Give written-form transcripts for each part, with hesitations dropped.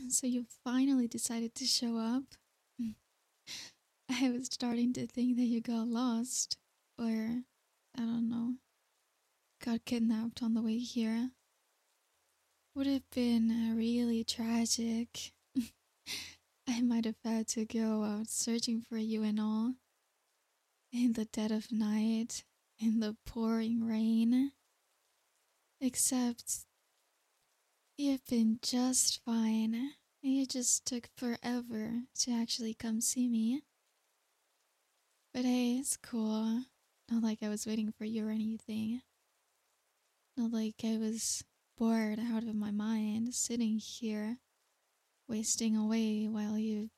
So you finally decided to show up? Mm. I was starting to think that you got lost. Or, I don't know, got kidnapped on the way here. Would have been really tragic. I might have had to go out searching for you and all. In the dead of night, in the pouring rain. Except, you've been just fine. You just took forever to actually come see me. But hey, it's cool. Not like I was waiting for you or anything. Not like I was bored out of my mind sitting here, wasting away while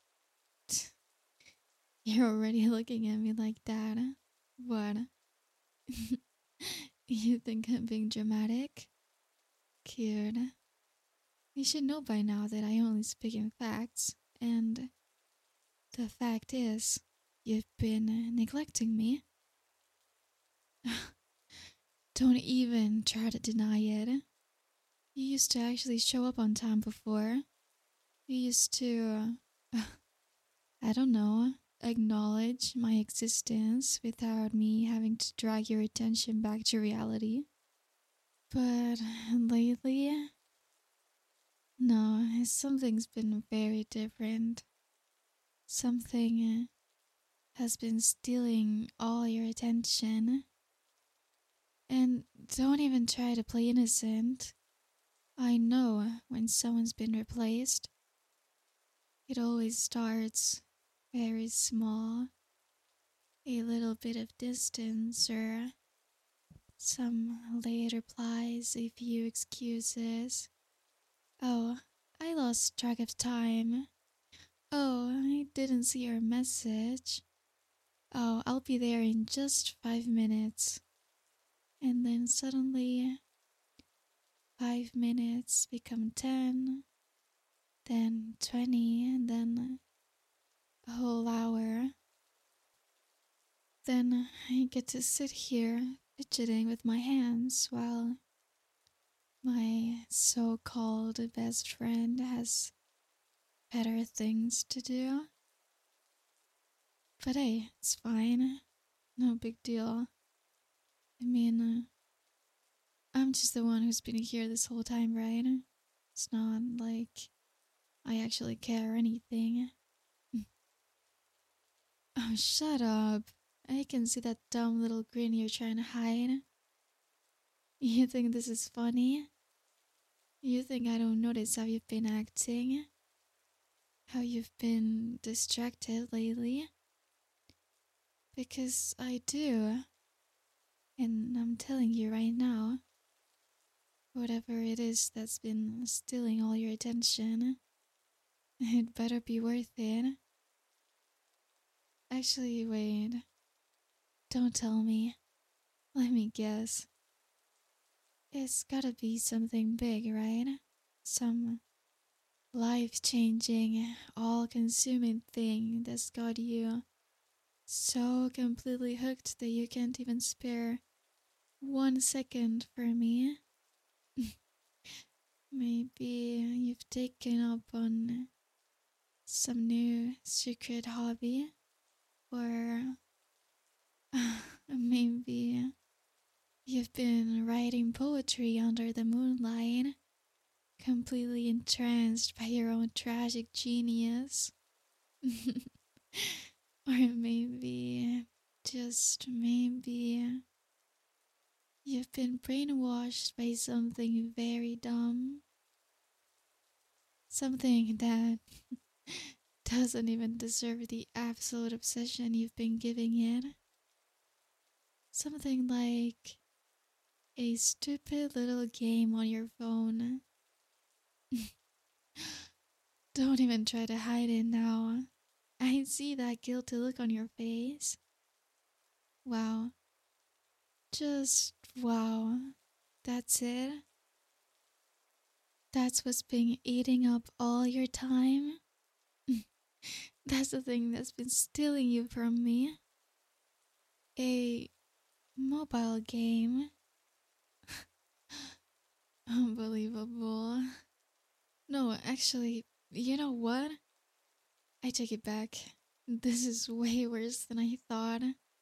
you're already looking at me like that. What? You think I'm being dramatic? Cute. You should know by now that I only speak in facts, and the fact is, you've been neglecting me. Don't even try to deny it. You used to actually show up on time before. You used to, I don't know, acknowledge my existence without me having to drag your attention back to reality. But lately, no, something's been very different. Something has been stealing all your attention. And don't even try to play innocent. I know when someone's been replaced. It always starts very small. A little bit of distance or some late replies, a few excuses. Oh, I lost track of time. Oh, I didn't see your message. Oh, I'll be there in just 5 minutes. And then suddenly, 5 minutes become 10, then 20, and then a whole hour. Then I get to sit here fidgeting with my hands while my so called best friend has better things to do. But hey, it's fine. No big deal. I mean, I'm just the one who's been here this whole time, right? It's not like I actually care or anything. Oh, shut up. I can see that dumb little grin you're trying to hide. You think this is funny? You think I don't notice how you've been acting? How you've been distracted lately? Because I do. And I'm telling you right now, whatever it is that's been stealing all your attention, it better be worth it. Actually, wait. Don't tell me. Let me guess. It's gotta be something big, right? Some life changing, all consuming thing that's got you so completely hooked that you can't even spare 1 second for me. Maybe you've taken up on some new secret hobby, or maybe you've been writing poetry under the moonlight, completely entranced by your own tragic genius. Or maybe, just maybe, you've been brainwashed by something very dumb. Something that doesn't even deserve the absolute obsession you've been giving it. Something like a stupid little game on your phone. Don't even try to hide it now. I see that guilty look on your face. Wow. Just wow. That's it? That's what's been eating up all your time? That's the thing that's been stealing you from me? A mobile game? Unbelievable. No, actually, You know what? I take it back. This is way worse than I thought.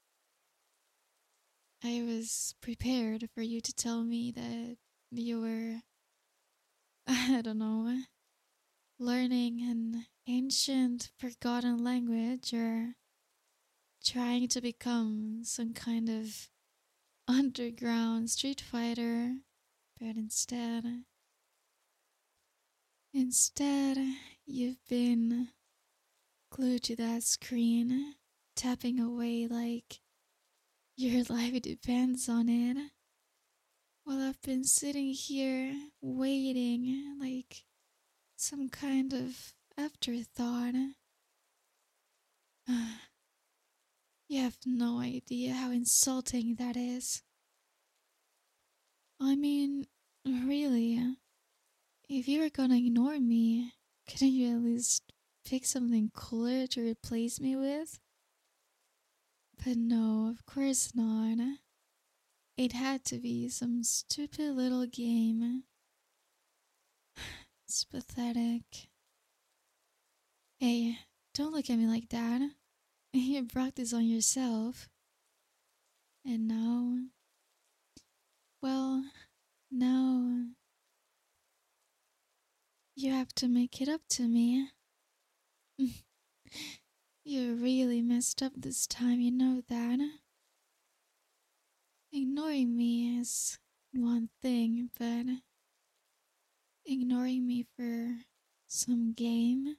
I was prepared for you to tell me that you were, I don't know, learning an ancient, forgotten language or trying to become some kind of underground street fighter. But instead, you've been glued to that screen, tapping away like your life depends on it. While I've been sitting here waiting like some kind of afterthought. You have no idea how insulting that is. I mean, really, if you were gonna ignore me, couldn't you at least pick something cooler to replace me with? But no, of course not. It had to be some stupid little game. It's pathetic. Hey, don't look at me like that. You brought this on yourself. And now, well, now you have to make it up to me. You really messed up this time, you know that. Ignoring me is one thing, but ignoring me for some game?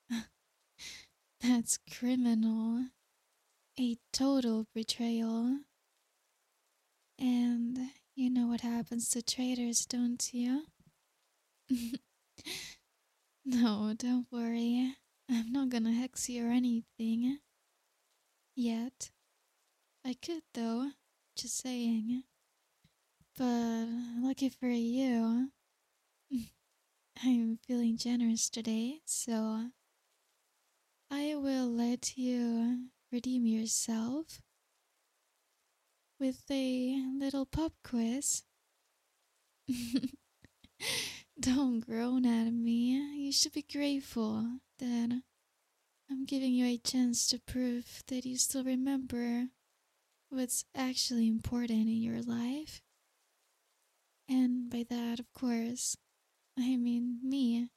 That's criminal. A total betrayal. And you know what happens to traitors, don't you? No, don't worry. I'm not gonna hex you or anything. Yet. I could though, just saying. But lucky for you, I'm feeling generous today, so I will let you redeem yourself with a little pop quiz. Don't groan at me. You should be grateful that I'm giving you a chance to prove that you still remember what's actually important in your life. And by that, of course, I mean me.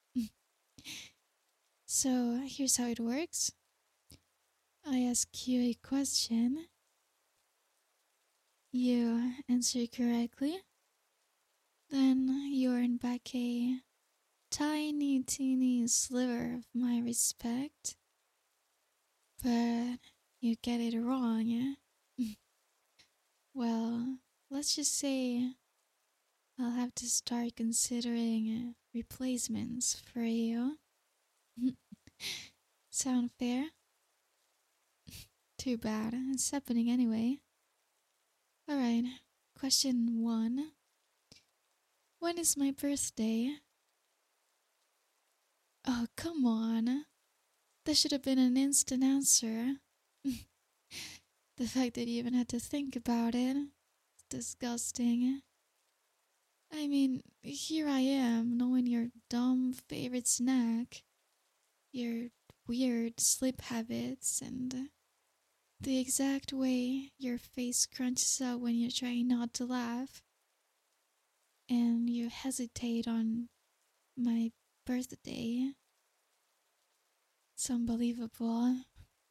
So here's how it works. I ask you a question. You answer correctly. Then you earn back a tiny, teeny sliver of my respect. But you get it wrong. Well, let's just say I'll have to start considering replacements for you. Sound fair? Too bad. It's happening anyway. Alright, question 1. When is my birthday? Oh, come on. That should have been an instant answer. The fact that you even had to think about it. It's disgusting. I mean, here I am, knowing your dumb favorite snack, your weird sleep habits, and the exact way your face crunches up when you're trying not to laugh. And you hesitate on my birthday. It's unbelievable.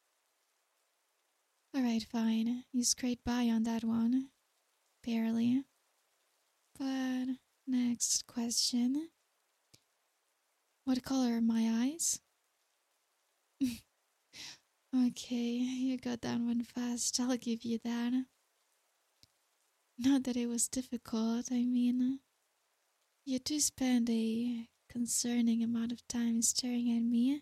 Alright, fine. You scraped by on that one. Barely. But next question. What color are my eyes? Okay, you got that one fast. I'll give you that. Not that it was difficult. I mean, you do spend a concerning amount of time staring at me.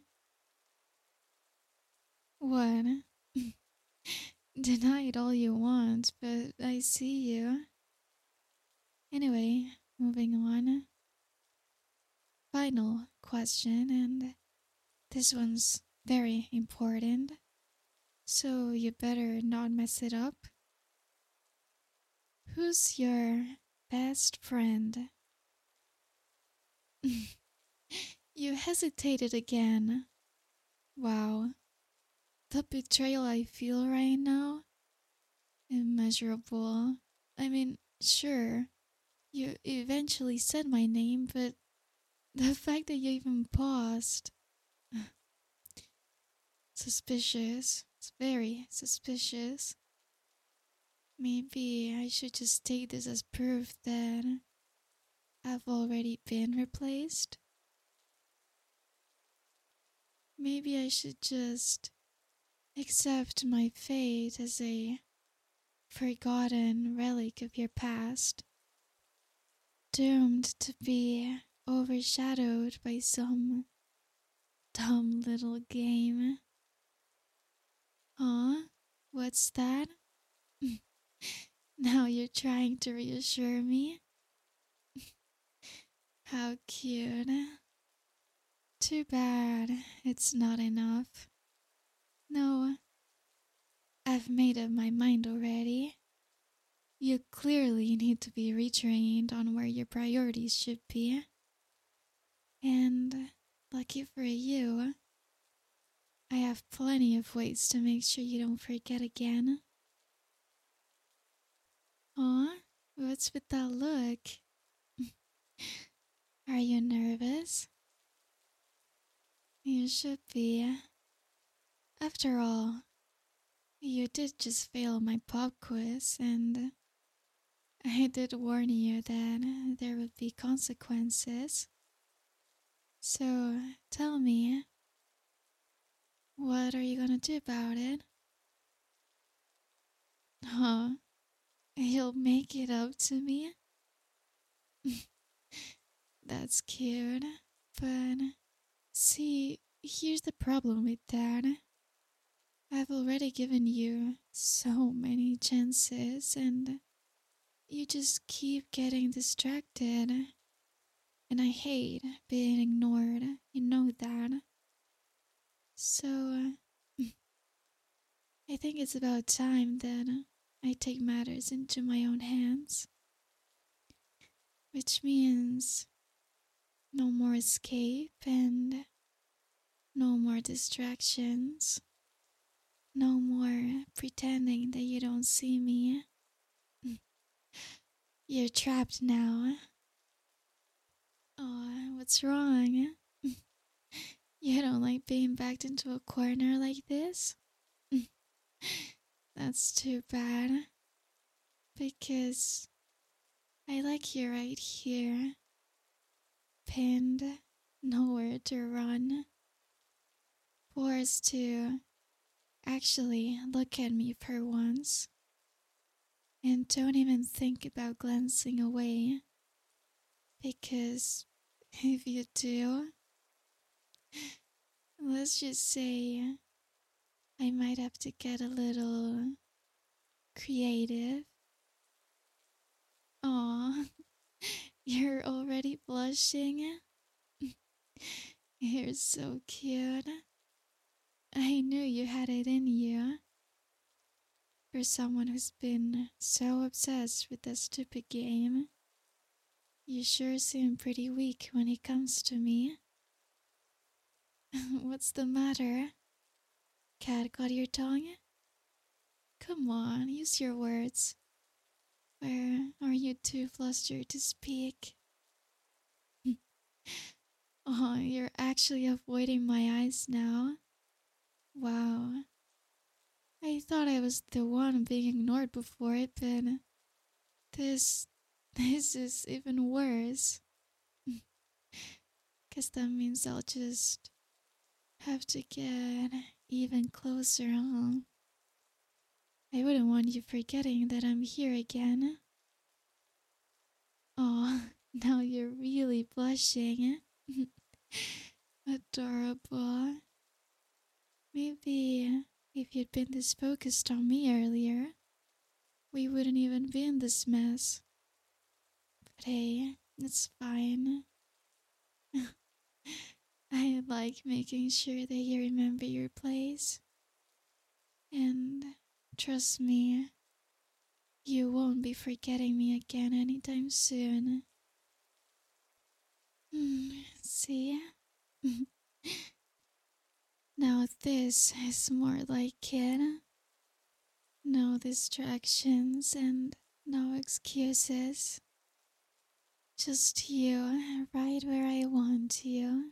What? Deny it all you want, but I see you. Anyway, moving on. Final question, and this one's very important. So you better not mess it up. Who's your best friend? You hesitated again. Wow, the betrayal I feel right now? Immeasurable. I mean, sure, you eventually said my name, but the fact that you even paused. Suspicious. It's very suspicious. Maybe I should just take this as proof that I've already been replaced. Maybe I should just accept my fate as a forgotten relic of your past, doomed to be overshadowed by some dumb little game. Huh? What's that? Now you're trying to reassure me? How cute. Too bad it's not enough. No, I've made up my mind already. You clearly need to be retrained on where your priorities should be. And lucky for you, I have plenty of ways to make sure you don't forget again. Aw, what's with that look? Are you nervous? You should be. After all, you did just fail my pop quiz, and I did warn you that there would be consequences. So tell me, what are you gonna do about it? Huh? You'll make it up to me? That's cute. But see, here's the problem with that. I've already given you so many chances and you just keep getting distracted. And I hate being ignored. You know that. So, I think it's about time that I take matters into my own hands. Which means no more escape and no more distractions. No more pretending that you don't see me. You're trapped now. Oh, what's wrong? You don't like being backed into a corner like this? That's too bad. Because I like you right here. Pinned, nowhere to run. Forced to actually look at me for once. And don't even think about glancing away. Because if you do, let's just say I might have to get a little creative. Aw, you're already blushing? You're so cute. I knew you had it in you. For someone who's been so obsessed with that stupid game, you sure seem pretty weak when it comes to me. What's the matter? Cat got your tongue? Come on, use your words. Or are you too flustered to speak? Oh, you're actually avoiding my eyes now? Wow. I thought I was the one being ignored before it, but this this is even worse. Guess that means I'll just have to get even closer, huh? I wouldn't want you forgetting that I'm here again. Oh, now you're really blushing. Adorable. Maybe if you'd been this focused on me earlier, we wouldn't even be in this mess. But hey, it's fine. I like making sure that you remember your place. And trust me, you won't be forgetting me again anytime soon. See? Now this is more like it. No distractions and no excuses. Just you, right where I want you.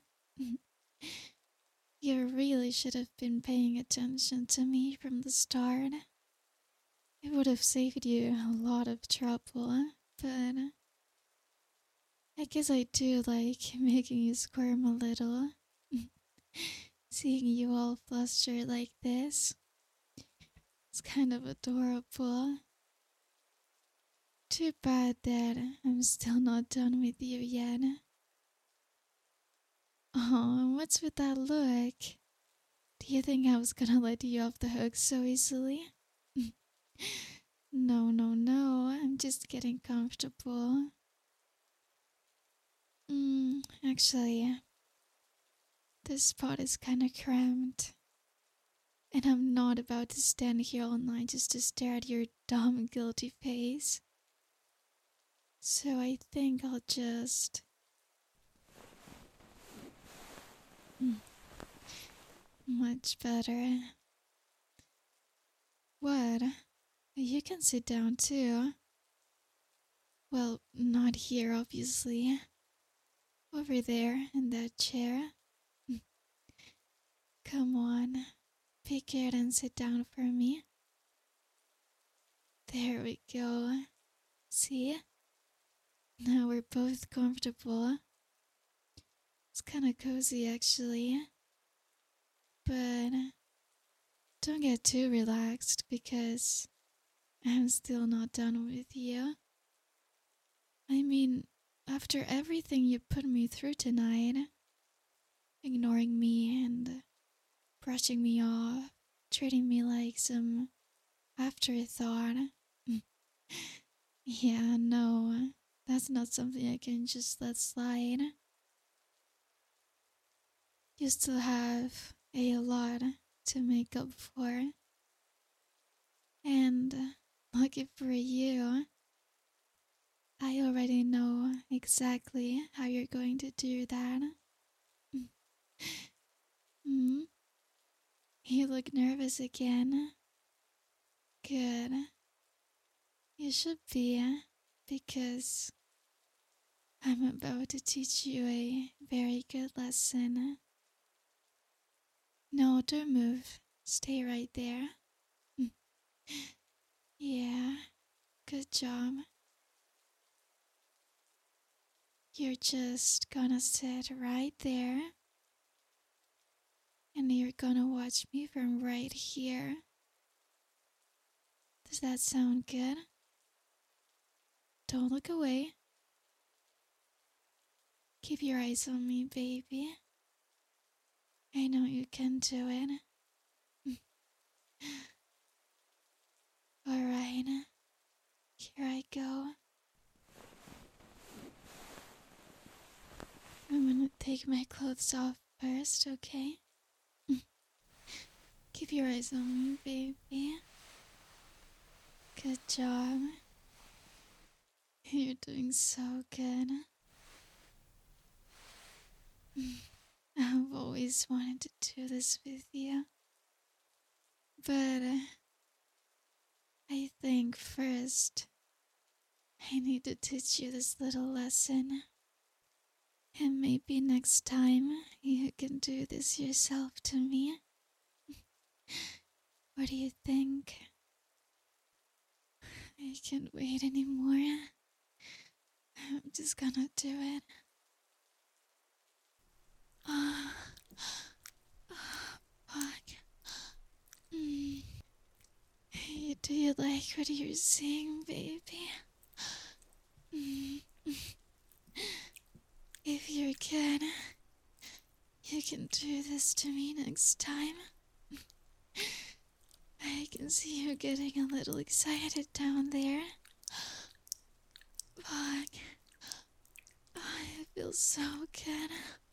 You really should have been paying attention to me from the start. It would have saved you a lot of trouble, but I guess I do like making you squirm a little. Seeing you all flustered like this, it's kind of adorable. Too bad that I'm still not done with you yet. Oh, what's with that look? Do you think I was gonna let you off the hook so easily? No, no, no, I'm just getting comfortable. Actually, this spot is kinda cramped. And I'm not about to stand here all night just to stare at your dumb, guilty face. So I think I'll just... Much better. What? You can sit down too. Well, not here, obviously. Over there, in that chair. Come on, pick it and sit down for me. There we go. See? Now we're both comfortable. It's kinda cozy, actually. But don't get too relaxed because I'm still not done with you. I mean, after everything you put me through tonight, ignoring me and brushing me off, treating me like some afterthought. Yeah, no, that's not something I can just let slide. You still have a lot to make up for. And lucky for you, I already know exactly how you're going to do that. Mm, you look nervous again. Good. You should be, because I'm about to teach you a very good lesson. No, don't move. Stay right there. Yeah, good job. You're just gonna sit right there and you're gonna watch me from right here. Does that sound good? Don't look away. Keep your eyes on me, baby. I know you can do it. Alright, here I go. I'm gonna take my clothes off first, okay? Keep your eyes on me, baby. Good job. You're doing so good. I've always wanted to do this with you. But I think first I need to teach you this little lesson. And maybe next time you can do this yourself to me. What do you think? I can't wait anymore. I'm just gonna do it. Ah, fuck. Do you like what you're seeing, baby? If you're good, you can do this to me next time. I can see you getting a little excited down there. Fuck. I feel so good.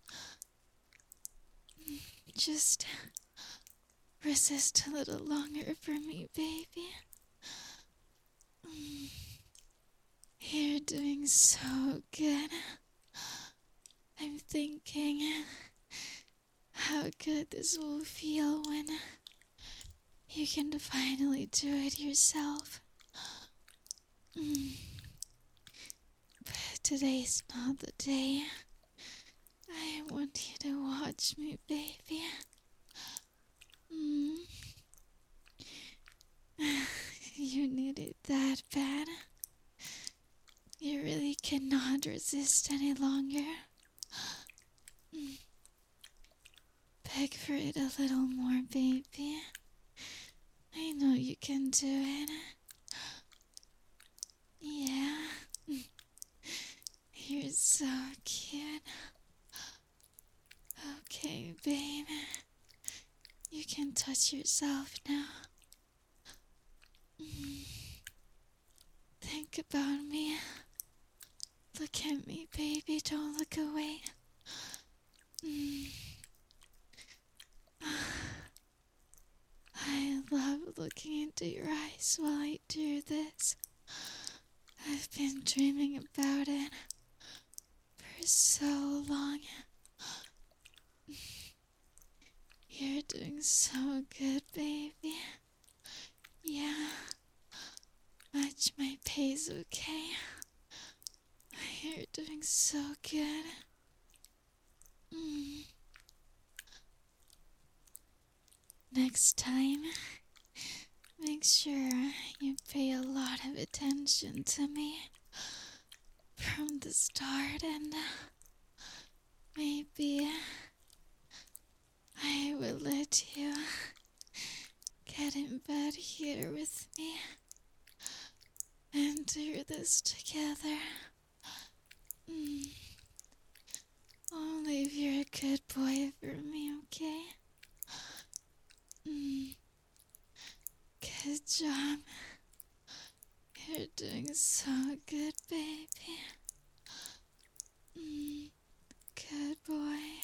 Just resist a little longer for me, baby. You're doing so good. I'm thinking good this will feel when you can finally do it yourself. Mm. But today's not the day. I want you to watch me, baby. Mm. You need it that bad. You really cannot resist any longer. Mm. Beg for it a little more, baby. I know you can do it. Yeah. You're so cute. Okay, babe. You can touch yourself now. Mm. Think about me. Look at me, baby. Don't look away. Mm. I love looking into your eyes while I do this. I've been dreaming about it for so long. You're doing so good, baby. Yeah, match my pace, okay? You're doing so good. Mm. Next time, make sure you pay a lot of attention to me from the start, and maybe I will let you get in bed here with me and do this together. Mm. Only if you're a good boy for me, okay? Mm. Good job. You're doing so good, baby. Mm. Good boy.